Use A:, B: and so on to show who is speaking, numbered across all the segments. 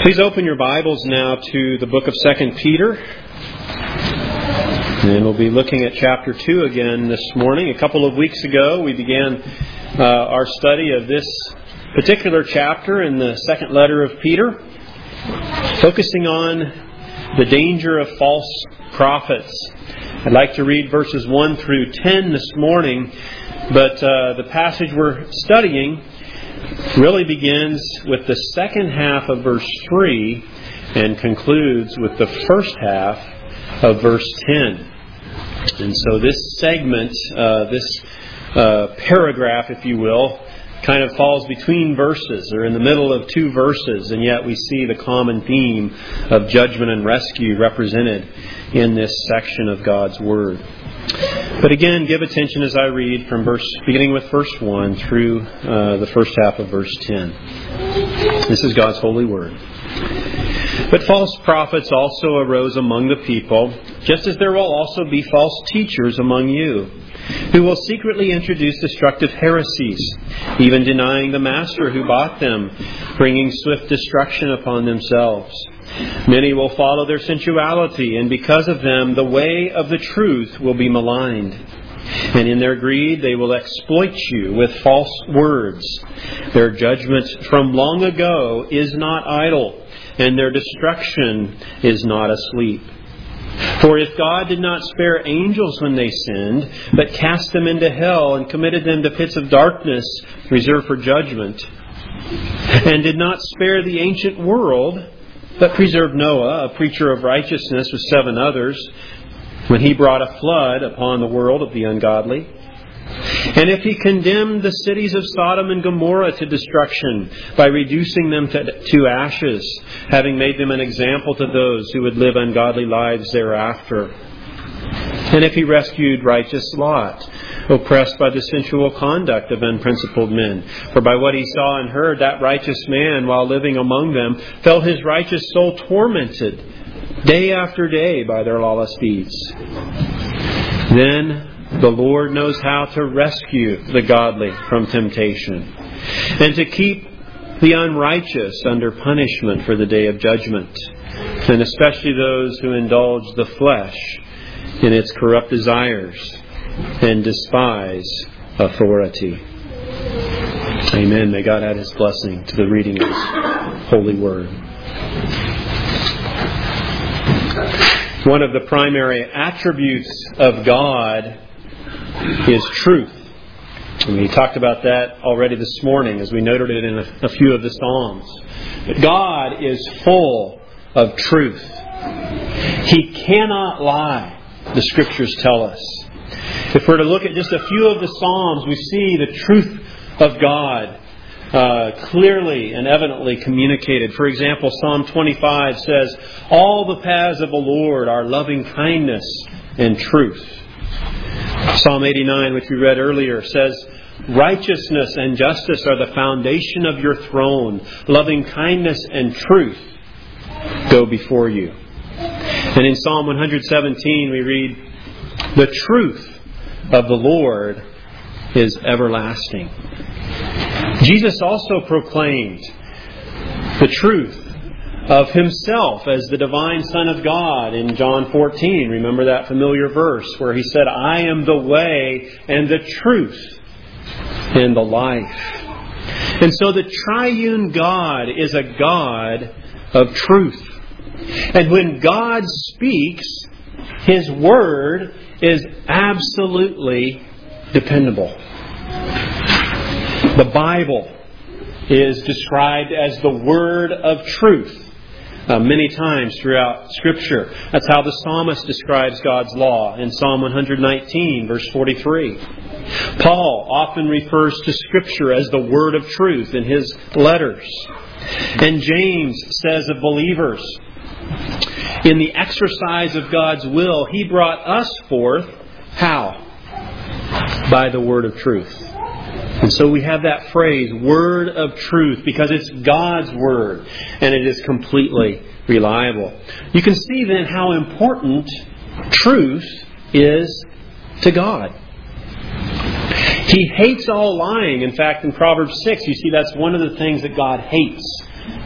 A: Please open your Bibles now to the book of 2 Peter. And we'll be looking at chapter 2 again this morning. A couple of weeks ago, we began our study of this particular chapter in the second letter of Peter, focusing on the danger of false prophets. I'd like to read verses 1 through 10 this morning, but the passage we're studying really begins with the second half of verse 3 and concludes with the first half of verse 10. And so this segment, this paragraph, if you will, kind of falls between verses or in the middle of two verses, and yet we see the common theme of judgment and rescue represented in this section of God's Word. But again, give attention as I read from beginning with verse 1 through the first half of verse 10. This is God's holy word. But false prophets also arose among the people, just as there will also be false teachers among you, who will secretly introduce destructive heresies, even denying the master who bought them, bringing swift destruction upon themselves. Many will follow their sensuality, and because of them, the way of the truth will be maligned. And in their greed, they will exploit you with false words. Their judgment from long ago is not idle, and their destruction is not asleep. For if God did not spare angels when they sinned, but cast them into hell and committed them to pits of darkness reserved for judgment, and did not spare the ancient world, but preserved Noah, a preacher of righteousness, with 7 others, when he brought a flood upon the world of the ungodly. And if he condemned the cities of Sodom and Gomorrah to destruction by reducing them to ashes, having made them an example to those who would live ungodly lives thereafter. And if he rescued righteous Lot, oppressed by the sensual conduct of unprincipled men. For by what he saw and heard, that righteous man, while living among them, felt his righteous soul tormented day after day by their lawless deeds. Then the Lord knows how to rescue the godly from temptation, and to keep the unrighteous under punishment for the day of judgment, and especially those who indulge the flesh in its corrupt desires and despise authority. Amen. May God add His blessing to the reading of His holy word. One of the primary attributes of God is truth. And we talked about that already this morning as we noted it in a few of the Psalms. But God is full of truth. He cannot lie, the Scriptures tell us. If we're to look at just a few of the Psalms, we see the truth of God clearly and evidently communicated. For example, Psalm 25 says, "All the paths of the Lord are loving kindness and truth." Psalm 89, which we read earlier, says, "Righteousness and justice are the foundation of your throne. Loving kindness and truth go before you." And in Psalm 117 we read, "The truth of the Lord is everlasting." Jesus also proclaimed the truth of Himself as the divine Son of God in John 14. Remember that familiar verse where He said, "I am the way and the truth and the life." And so the triune God is a God of truth. And when God speaks, His Word is absolutely dependable. The Bible is described as the Word of truth many times throughout Scripture. That's how the psalmist describes God's law in Psalm 119, verse 43. Paul often refers to Scripture as the Word of truth in his letters. And James says of believers, in the exercise of God's will, He brought us forth, how? By the word of truth. And so we have that phrase, word of truth, because it's God's word and it is completely reliable. You can see then how important truth is to God. He hates all lying. In fact, in Proverbs 6, you see that's one of the things that God hates.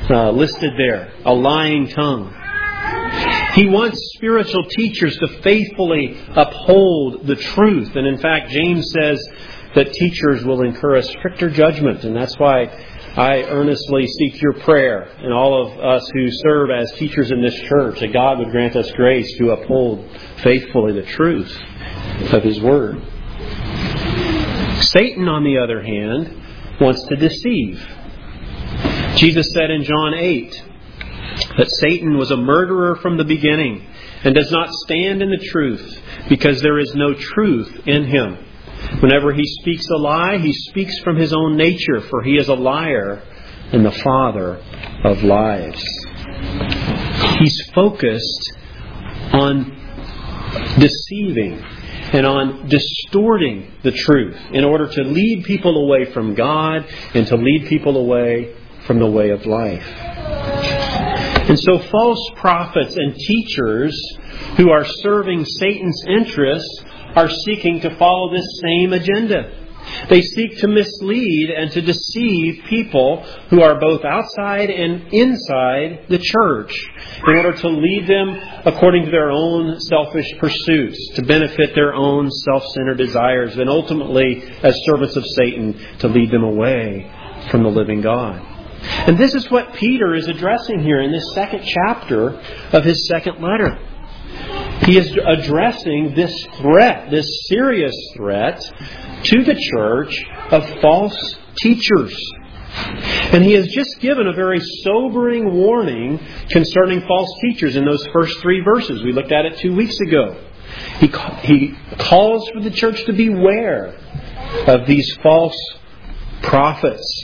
A: listed there, a lying tongue. He wants spiritual teachers to faithfully uphold the truth. And in fact, James says that teachers will incur a stricter judgment. And that's why I earnestly seek your prayer and all of us who serve as teachers in this church, that God would grant us grace to uphold faithfully the truth of His Word. Satan, on the other hand, wants to deceive. Jesus said in John 8 that Satan was a murderer from the beginning and does not stand in the truth because there is no truth in him. Whenever he speaks a lie, he speaks from his own nature, for he is a liar and the father of lies. He's focused on deceiving and on distorting the truth in order to lead people away from God and to lead people away from the way of life. And so false prophets and teachers who are serving Satan's interests are seeking to follow this same agenda. They seek to mislead and to deceive people who are both outside and inside the church in order to lead them according to their own selfish pursuits, to benefit their own self-centered desires, and ultimately, as servants of Satan, to lead them away from the living God. And this is what Peter is addressing here in this second chapter of his second letter. He is addressing this threat, this serious threat to the church of false teachers. And he has just given a very sobering warning concerning false teachers in those first 3 verses. We looked at it 2 weeks ago. He calls for the church to beware of these false prophets.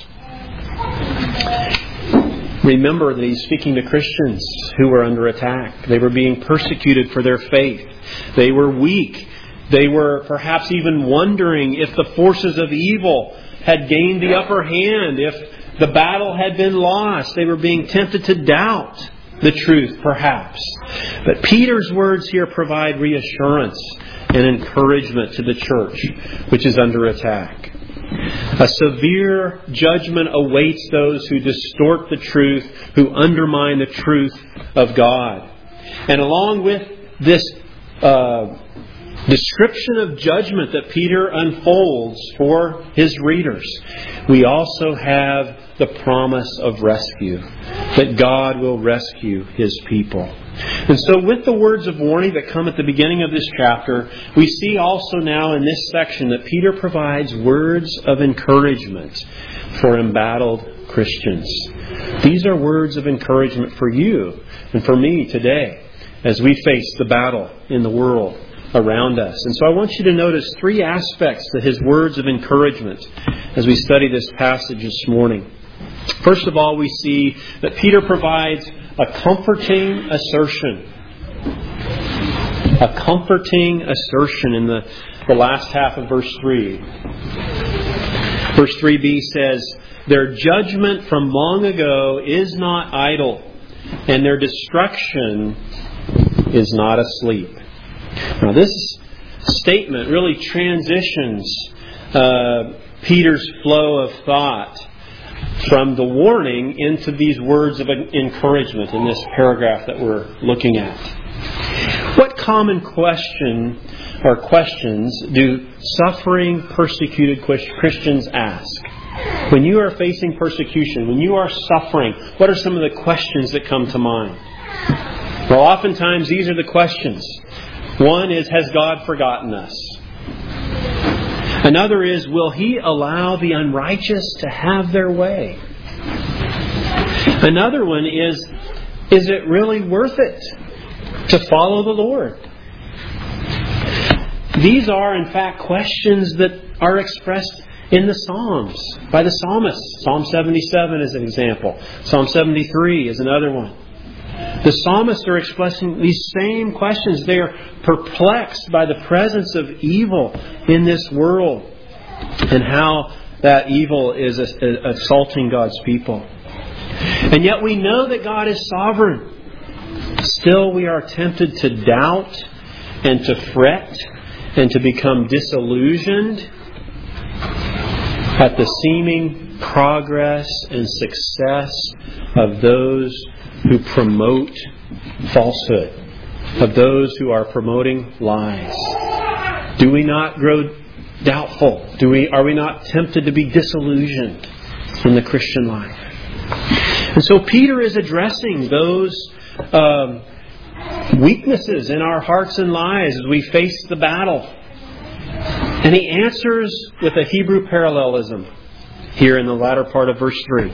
A: Remember that he's speaking to Christians who were under attack. They were being persecuted for their faith. They were weak. They were perhaps even wondering if the forces of evil had gained the upper hand, if the battle had been lost. They were being tempted to doubt the truth, perhaps. But Peter's words here provide reassurance and encouragement to the church, which is under attack. A severe judgment awaits those who distort the truth, who undermine the truth of God. And along with this description of judgment that Peter unfolds for his readers, we also have the promise of rescue, that God will rescue His people. And so with the words of warning that come at the beginning of this chapter, we see also now in this section that Peter provides words of encouragement for embattled Christians. These are words of encouragement for you and for me today as we face the battle in the world around us. And so I want you to notice 3 aspects to his words of encouragement as we study this passage this morning. First of all, we see that Peter provides a comforting assertion. A comforting assertion in the last half of verse 3. Verse 3b says, "Their judgment from long ago is not idle, and their destruction is not asleep." Now this statement really transitions Peter's flow of thought from the warning into these words of encouragement in this paragraph that we're looking at. What common question or questions do suffering, persecuted Christians ask? When you are facing persecution, when you are suffering, what are some of the questions that come to mind? Well, oftentimes these are the questions. One is, has God forgotten us? Another is, will He allow the unrighteous to have their way? Another one is it really worth it to follow the Lord? These are, in fact, questions that are expressed in the Psalms by the psalmists. Psalm 77 is an example. Psalm 73 is another one. The psalmists are expressing these same questions. They are perplexed by the presence of evil in this world and how that evil is assaulting God's people. And yet we know that God is sovereign. Still we are tempted to doubt and to fret and to become disillusioned at the seeming progress and success of those who promote falsehood, of those who are promoting lies? Do we not grow doubtful? Are we not tempted to be disillusioned in the Christian life? And so Peter is addressing those weaknesses in our hearts and lives as we face the battle. And he answers with a Hebrew parallelism here in the latter part of verse 3.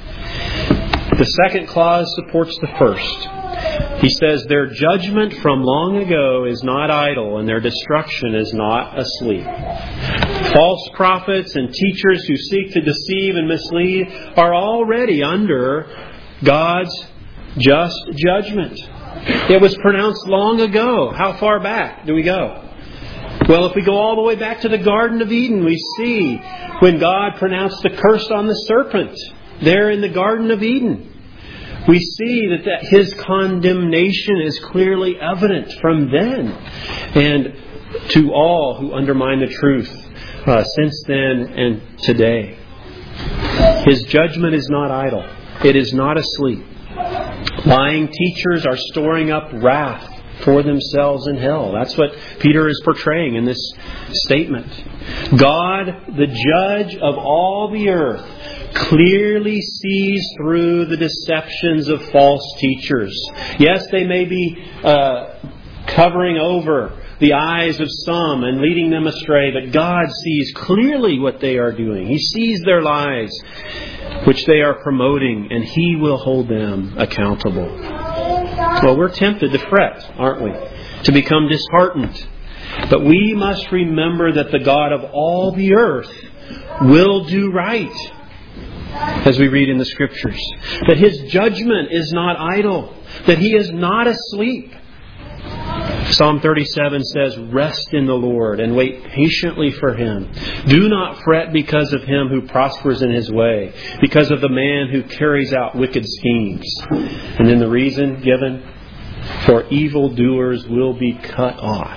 A: The second clause supports the first. He says, their judgment from long ago is not idle, and their destruction is not asleep. False prophets and teachers who seek to deceive and mislead are already under God's just judgment. It was pronounced long ago. How far back do we go? Well, if we go all the way back to the Garden of Eden, we see when God pronounced the curse on the serpent there in the Garden of Eden. We see that His condemnation is clearly evident from then and to all who undermine the truth since then and today. His judgment is not idle. It is not asleep. Lying teachers are storing up wrath for themselves in hell. That's what Peter is portraying in this statement. God, the judge of all the earth, clearly sees through the deceptions of false teachers. Yes, they may be covering over the eyes of some and leading them astray, but God sees clearly what they are doing. He sees their lies, which they are promoting, and He will hold them accountable. Well, we're tempted to fret, aren't we? To become disheartened. But we must remember that the God of all the earth will do right, as we read in the Scriptures. That His judgment is not idle. That He is not asleep. Psalm 37 says, rest in the Lord and wait patiently for Him. Do not fret because of him who prospers in his way, because of the man who carries out wicked schemes. And then the reason given, for evildoers will be cut off.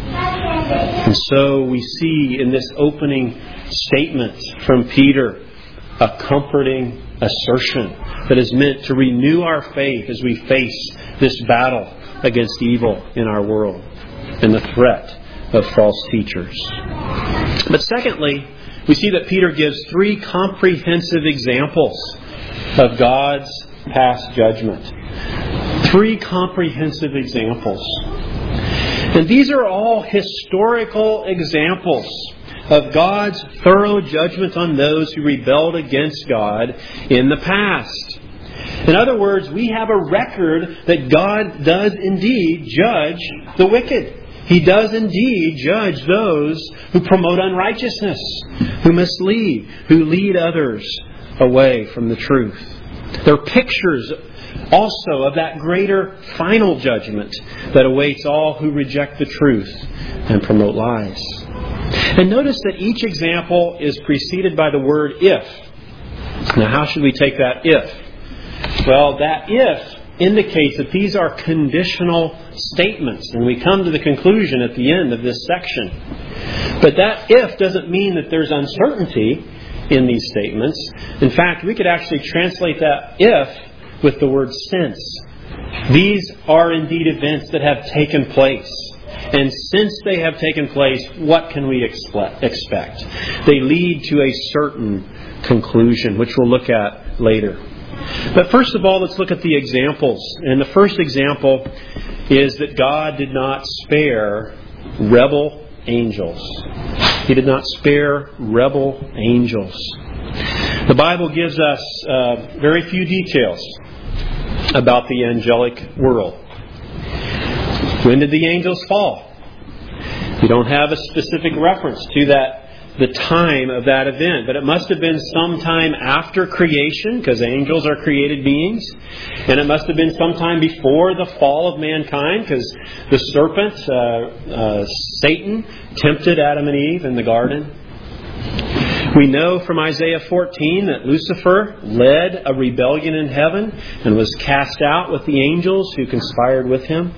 A: And so we see in this opening statement from Peter a comforting assertion that is meant to renew our faith as we face this battle against evil in our world and the threat of false teachers. But secondly, we see that Peter gives three comprehensive examples of God's past judgment. Three comprehensive examples. And these are all historical examples of God's thorough judgment on those who rebelled against God in the past. In other words, we have a record that God does indeed judge the wicked. He does indeed judge those who promote unrighteousness, who mislead, who lead others away from the truth. They're pictures also of that greater final judgment that awaits all who reject the truth and promote lies. And notice that each example is preceded by the word if. Now, how should we take that if? Well, that if indicates that these are conditional statements. And we come to the conclusion at the end of this section. But that if doesn't mean that there's uncertainty in these statements. In fact, we could actually translate that if with the word since. These are indeed events that have taken place. And since they have taken place, what can we expect? They lead to a certain conclusion, which we'll look at later. But first of all, let's look at the examples. And the first example is that God did not spare rebel angels. He did not spare rebel angels. The Bible gives us very few details about the angelic world. When did the angels fall? We don't have a specific reference to the time of that event, but it must have been sometime after creation, because angels are created beings, and it must have been sometime before the fall of mankind, because the serpent, Satan, tempted Adam and Eve in the garden. We know from Isaiah 14 that Lucifer led a rebellion in heaven and was cast out with the angels who conspired with him.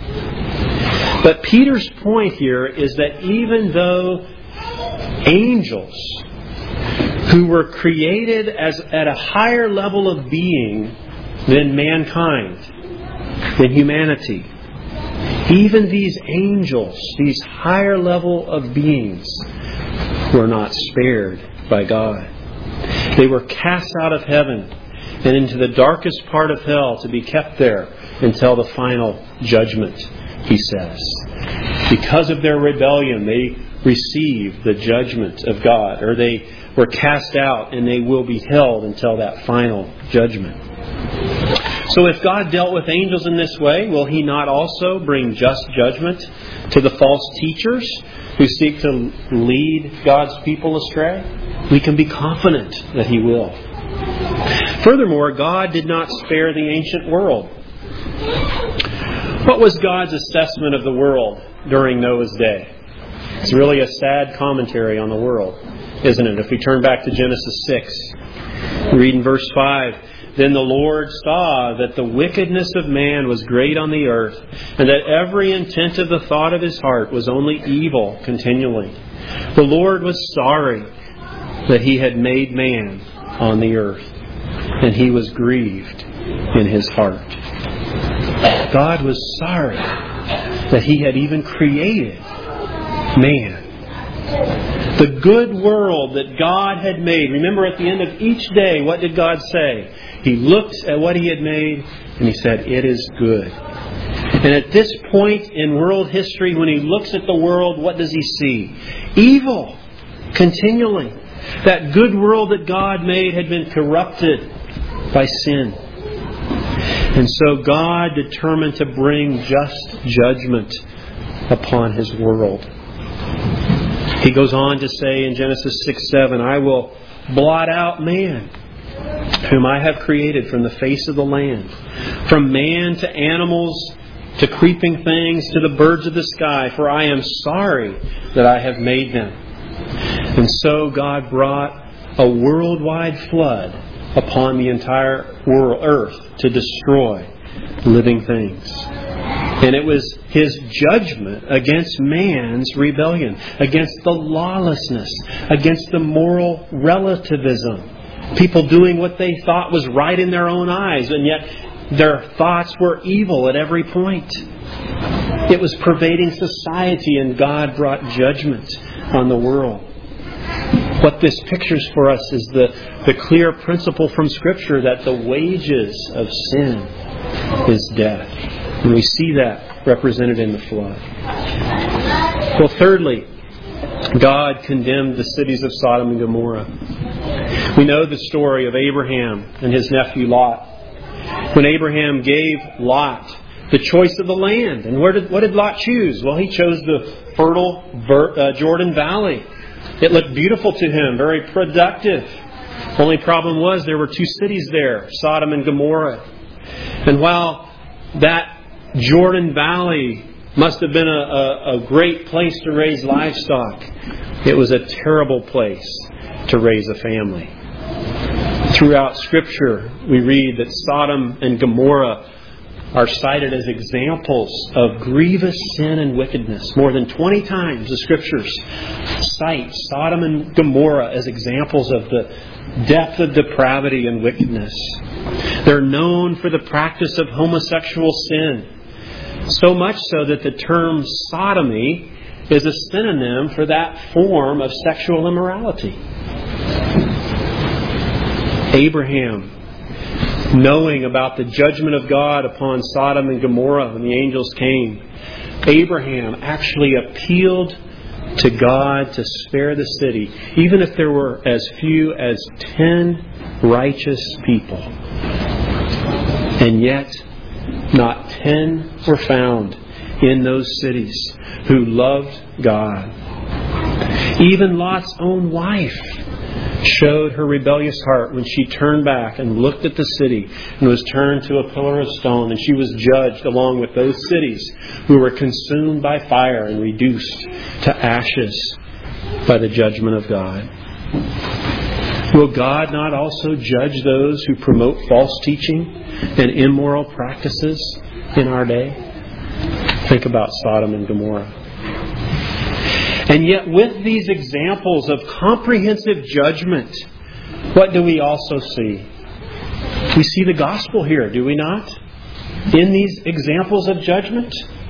A: But Peter's point here is that even though angels who were created at a higher level of being than mankind, than humanity. Even these angels, these higher level of beings, were not spared by God. They were cast out of heaven and into the darkest part of hell to be kept there until the final judgment, he says. Because of their rebellion, they received the judgment of God, or they were cast out and they will be held until that final judgment. So if God dealt with angels in this way, will He not also bring just judgment to the false teachers who seek to lead God's people astray? We can be confident that He will. Furthermore, God did not spare the ancient world. What was God's assessment of the world during Noah's day? It's really a sad commentary on the world, isn't it? If we turn back to Genesis 6, we read in verse 5, "Then the Lord saw that the wickedness of man was great on the earth, and that every intent of the thought of his heart was only evil continually. The Lord was sorry that He had made man on the earth, and He was grieved in His heart." God was sorry that He had even created man. The good world that God had made. Remember, at the end of each day, what did God say? He looked at what He had made and He said, "It is good." And at this point in world history, when He looks at the world, what does He see? Evil, continually. That good world that God made had been corrupted by sin. And so God determined to bring just judgment upon His world. He goes on to say in Genesis 6:7, "I will blot out man, whom I have created from the face of the land, from man to animals, to creeping things, to the birds of the sky, for I am sorry that I have made them." And so God brought a worldwide flood upon the entire earth to destroy living things. And it was His judgment against man's rebellion, against the lawlessness, against the moral relativism. People doing what they thought was right in their own eyes, and yet their thoughts were evil at every point. It was pervading society, and God brought judgment on the world. What this pictures for us is the clear principle from Scripture that the wages of sin is death. And we see that represented in the flood. Well, thirdly, God condemned the cities of Sodom and Gomorrah. We know the story of Abraham and his nephew Lot. When Abraham gave Lot the choice of the land. And what did Lot choose? Well, he chose the fertile Jordan Valley. It looked beautiful to him, very productive. Only problem was there were two cities there, Sodom and Gomorrah. And while that Jordan Valley must have been a great place to raise livestock, it was a terrible place to raise a family. Throughout Scripture, we read that Sodom and Gomorrah are cited as examples of grievous sin and wickedness. More than 20 times the Scriptures cite Sodom and Gomorrah as examples of the depth of depravity and wickedness. They're known for the practice of homosexual sin. So much so that the term sodomy is a synonym for that form of sexual immorality. Abraham, knowing about the judgment of God upon Sodom and Gomorrah when the angels came, Abraham actually appealed to God to spare the city, even if there were as few as 10 righteous people. And yet, not 10 were found in those cities who loved God. Even Lot's own wife showed her rebellious heart when she turned back and looked at the city and was turned to a pillar of stone, and she was judged along with those cities who were consumed by fire and reduced to ashes by the judgment of God. Will God not also judge those who promote false teaching and immoral practices in our day? Think about Sodom and Gomorrah. And yet with these examples of comprehensive judgment What do we also see? We see the gospel here, do we not? In these examples of judgment.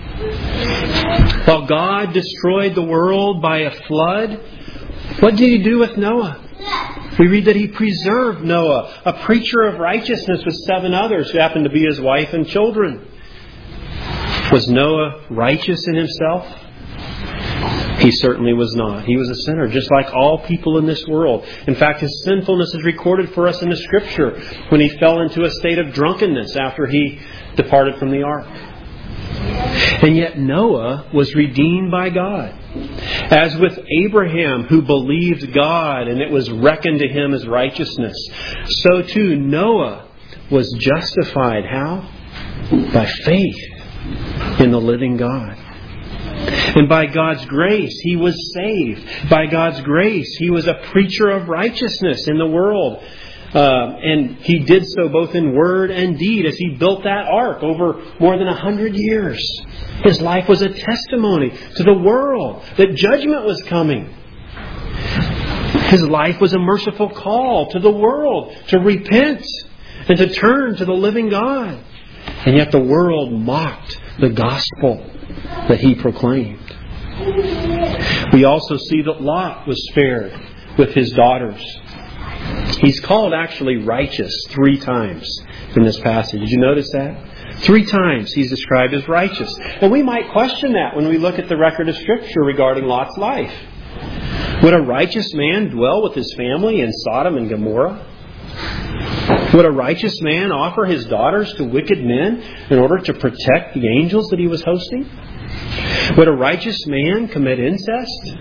A: While God destroyed the world by a flood, what did He do with Noah? We read that He preserved Noah, a preacher of righteousness, with 7 others who happened to be his wife and children. Was Noah righteous in himself? He certainly was not. He was a sinner, just like all people in this world. In fact, his sinfulness is recorded for us in the Scripture when he fell into a state of drunkenness after he departed from the ark. And yet Noah was redeemed by God. As with Abraham, who believed God and it was reckoned to him as righteousness, so too Noah was justified. How? By faith in the living God. And by God's grace, he was saved. By God's grace, he was a preacher of righteousness in the world. And he did so both in word and deed as he built that ark over more than 100 years. His life was a testimony to the world that judgment was coming. His life was a merciful call to the world to repent and to turn to the living God. And yet the world mocked the gospel that he proclaimed. We also see that Lot was spared with his daughters. He's called actually righteous 3 times in this passage. Did you notice that? 3 times he's described as righteous. And we might question that when we look at the record of Scripture regarding Lot's life. Would a righteous man dwell with his family in Sodom and Gomorrah? Would a righteous man offer his daughters to wicked men in order to protect the angels that he was hosting? Would a righteous man commit incest?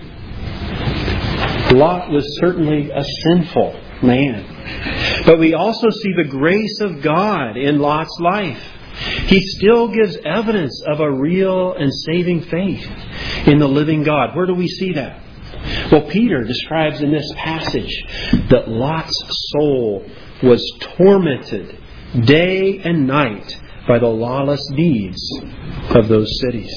A: Lot was certainly a sinful man. But we also see the grace of God in Lot's life. He still gives evidence of a real and saving faith in the living God. Where do we see that? Well, Peter describes in this passage that Lot's soul was tormented day and night by the lawless deeds of those cities.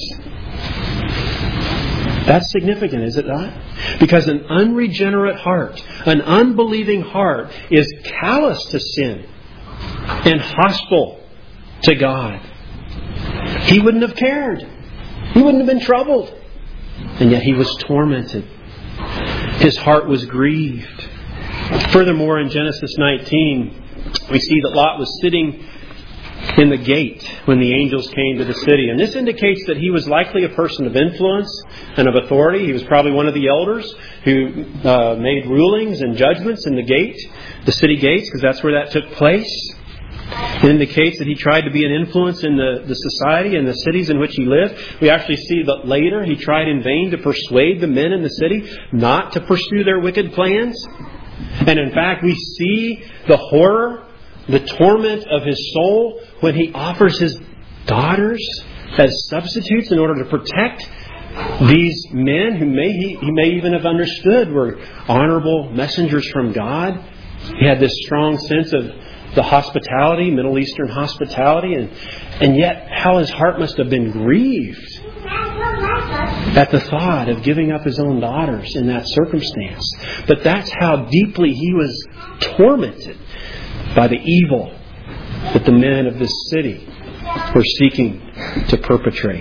A: That's significant, is it not? Because an unregenerate heart, an unbelieving heart, is callous to sin and hostile to God. He wouldn't have cared. He wouldn't have been troubled. And yet he was tormented. His heart was grieved. Furthermore, in Genesis 19, we see that Lot was sitting in the gate when the angels came to the city. And this indicates that he was likely a person of influence and of authority. He was probably one of the elders who made rulings and judgments in the gate, the city gates, because that's where that took place. It indicates that he tried to be an influence in the society and the cities in which he lived. We actually see that later he tried in vain to persuade the men in the city not to pursue their wicked plans. And in fact, we see the horror, the torment of his soul when he offers his daughters as substitutes in order to protect these men who he may even have understood were honorable messengers from God. He had this strong sense of the hospitality, Middle Eastern hospitality, and yet how his heart must have been grieved at the thought of giving up his own daughters in that circumstance. But that's how deeply he was tormented by the evil that the men of this city were seeking to perpetrate.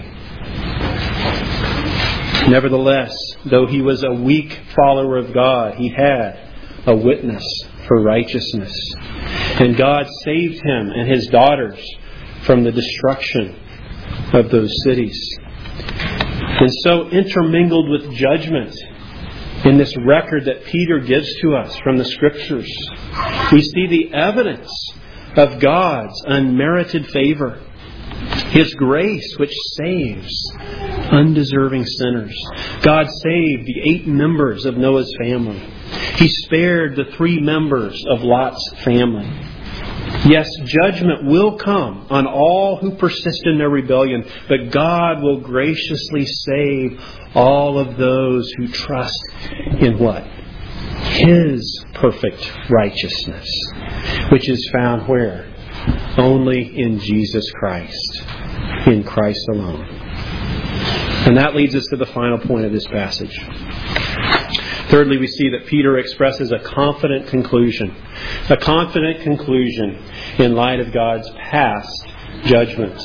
A: Nevertheless, though he was a weak follower of God, he had a witness for righteousness. And God saved him and his daughters from the destruction of those cities. And so intermingled with judgment in this record that Peter gives to us from the Scriptures, we see the evidence of God's unmerited favor, His grace which saves undeserving sinners. God saved the 8 members of Noah's family. He spared the 3 members of Lot's family. Yes, judgment will come on all who persist in their rebellion, but God will graciously save all of those who trust in what? His perfect righteousness, which is found where? Only in Jesus Christ. In Christ alone. And that leads us to the final point of this passage. Thirdly, we see that Peter expresses a confident conclusion. A confident conclusion in light of God's past judgments.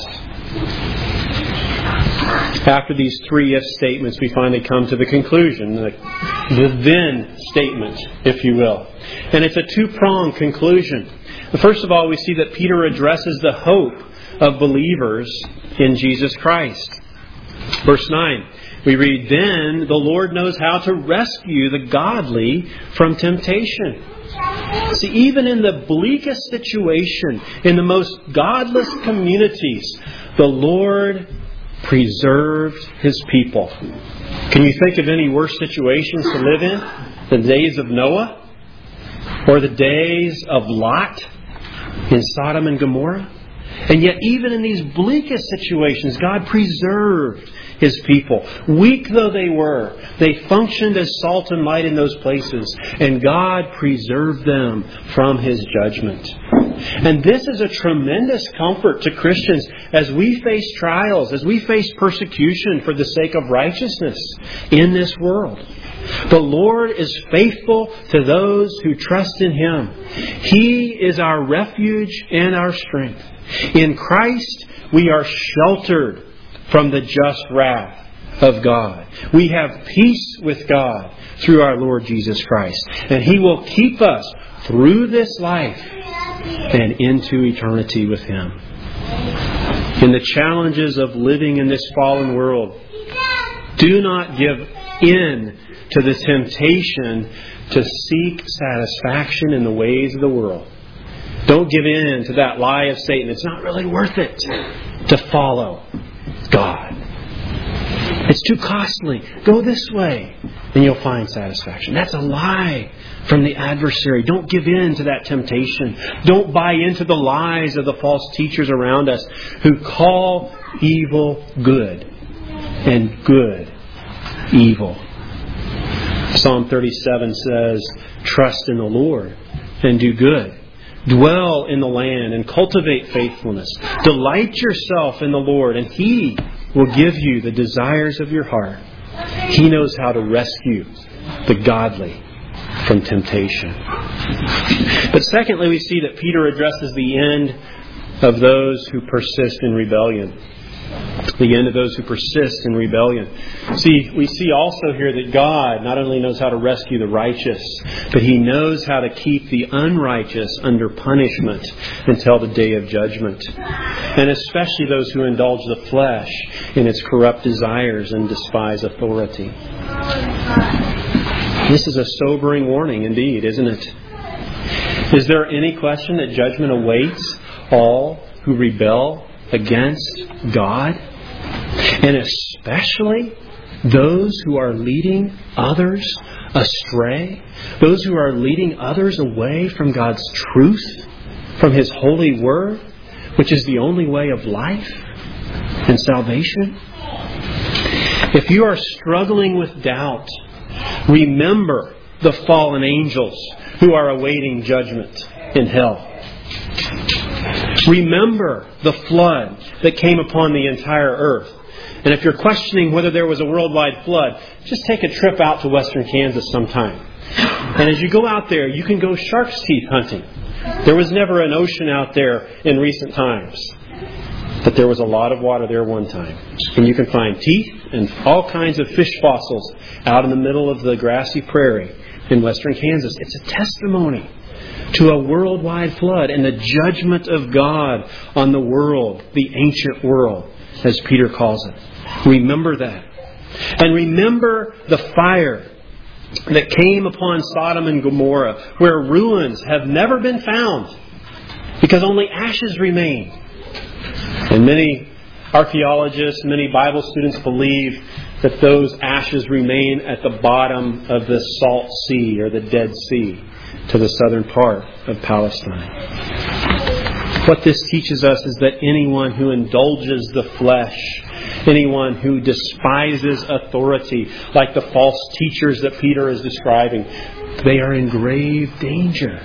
A: After these three if statements, we finally come to the conclusion, the then statement, if you will. And it's a two-pronged conclusion. First of all, we see that Peter addresses the hope of believers in Jesus Christ. Verse 9, we read, "Then the Lord knows how to rescue the godly from temptation." See, even in the bleakest situation, in the most godless communities, the Lord preserved His people. Can you think of any worse situations to live in than the days of Noah? Or the days of Lot in Sodom and Gomorrah? And yet even in these bleakest situations, God preserved His people. Weak though they were, they functioned as salt and light in those places. And God preserved them from His judgment. And this is a tremendous comfort to Christians as we face trials, as we face persecution for the sake of righteousness in this world. The Lord is faithful to those who trust in Him. He is our refuge and our strength. In Christ, we are sheltered from the just wrath of God. We have peace with God through our Lord Jesus Christ. And He will keep us through this life and into eternity with Him. In the challenges of living in this fallen world, do not give in to the temptation to seek satisfaction in the ways of the world. Don't give in to that lie of Satan. It's not really worth it to follow God. It's too costly. Go this way and you'll find satisfaction. That's a lie from the adversary. Don't give in to that temptation. Don't buy into the lies of the false teachers around us who call evil good and good evil. Psalm 37 says, "Trust in the Lord and do good. Dwell in the land and cultivate faithfulness. Delight yourself in the Lord, and He will give you the desires of your heart." He knows how to rescue the godly from temptation. But secondly, we see that Peter addresses the end of those who persist in rebellion. The end of those who persist in rebellion. See, we see also here that God not only knows how to rescue the righteous, but He knows how to keep the unrighteous under punishment until the day of judgment. And especially those who indulge the flesh in its corrupt desires and despise authority. This is a sobering warning indeed, isn't it? Is there any question that judgment awaits all who rebel against God? And especially those who are leading others astray, those who are leading others away from God's truth, from His holy word, which is the only way of life and salvation. If you are struggling with doubt, remember the fallen angels who are awaiting judgment in hell. Remember the flood that came upon the entire earth. And if you're questioning whether there was a worldwide flood, just take a trip out to western Kansas sometime. And as you go out there, you can go shark's teeth hunting. There was never an ocean out there in recent times. But there was a lot of water there one time. And you can find teeth and all kinds of fish fossils out in the middle of the grassy prairie in western Kansas. It's a testimony to a worldwide flood and the judgment of God on the world, the ancient world, as Peter calls it. Remember that. And remember the fire that came upon Sodom and Gomorrah, where ruins have never been found because only ashes remain. And many archaeologists, many Bible students believe that those ashes remain at the bottom of the Salt Sea or the Dead Sea to the southern part of Palestine. What this teaches us is that anyone who indulges the flesh, anyone who despises authority, like the false teachers that Peter is describing, they are in grave danger.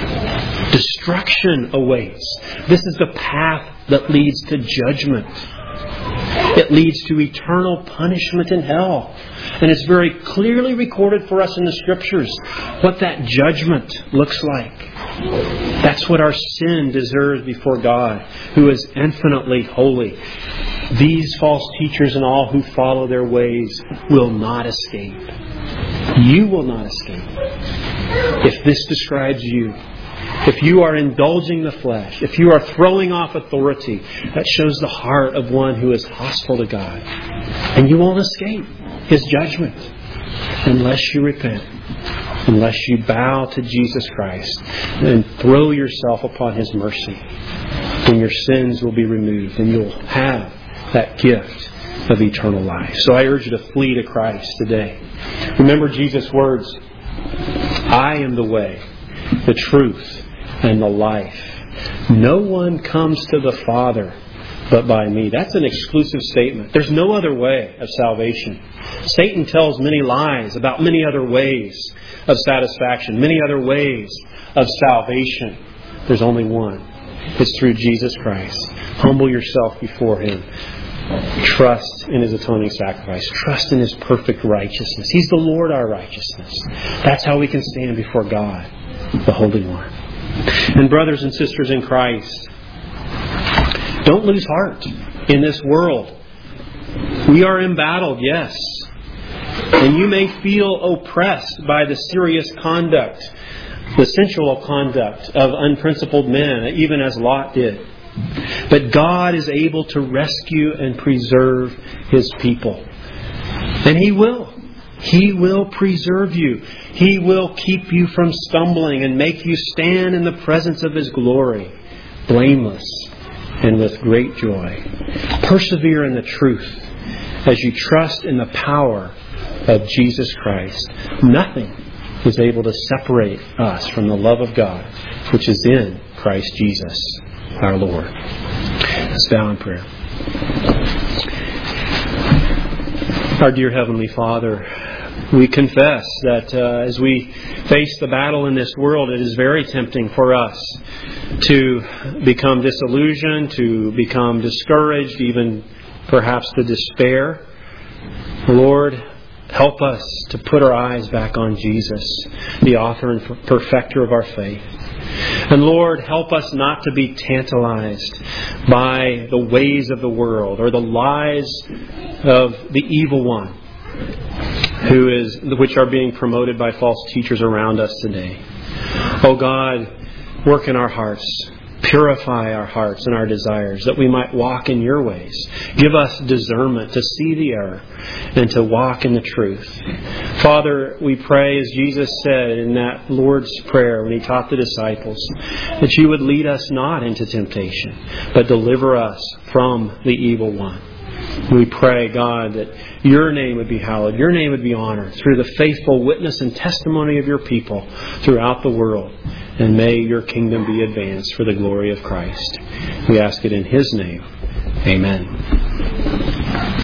A: Destruction awaits. This is the path that leads to judgment. It leads to eternal punishment in hell. And it's very clearly recorded for us in the Scriptures what that judgment looks like. That's what our sin deserves before God, who is infinitely holy. These false teachers and all who follow their ways will not escape. You will not escape. If this describes you, if you are indulging the flesh, if you are throwing off authority, that shows the heart of one who is hostile to God. And you won't escape His judgment unless you repent, unless you bow to Jesus Christ and throw yourself upon His mercy. Then your sins will be removed and you'll have that gift of eternal life. So I urge you to flee to Christ today. Remember Jesus' words, I am the way, the truth, and the life. No one comes to the Father but by me. That's an exclusive statement. There's no other way of salvation. Satan tells many lies about many other ways of satisfaction, many other ways of salvation. There's only one. It's through Jesus Christ. Humble yourself before Him. Trust in His atoning sacrifice. Trust in His perfect righteousness. He's the Lord our righteousness. That's how we can stand before God, the Holy One. And brothers and sisters in Christ, don't lose heart in this world. We are embattled, yes. And you may feel oppressed by the serious conduct, the sensual conduct of unprincipled men, even as Lot did. But God is able to rescue and preserve His people. And He will. He will preserve you. He will keep you from stumbling and make you stand in the presence of His glory, blameless and with great joy. Persevere in the truth as you trust in the power of Jesus Christ. Nothing is able to separate us from the love of God, which is in Christ Jesus, our Lord. Let's bow in prayer. Our dear Heavenly Father, we confess that as we face the battle in this world, it is very tempting for us to become disillusioned, to become discouraged, even perhaps to despair. Lord, help us to put our eyes back on Jesus, the author and perfecter of our faith. And Lord, help us not to be tantalized by the ways of the world or the lies of the evil one, which are being promoted by false teachers around us today. Oh God, work in our hearts. Purify our hearts and our desires that we might walk in Your ways. Give us discernment to see the error and to walk in the truth. Father, we pray, as Jesus said in that Lord's Prayer when He taught the disciples, that You would lead us not into temptation, but deliver us from the evil one. We pray, God, that Your name would be hallowed, Your name would be honored through the faithful witness and testimony of Your people throughout the world. And may Your kingdom be advanced for the glory of Christ. We ask it in His name. Amen.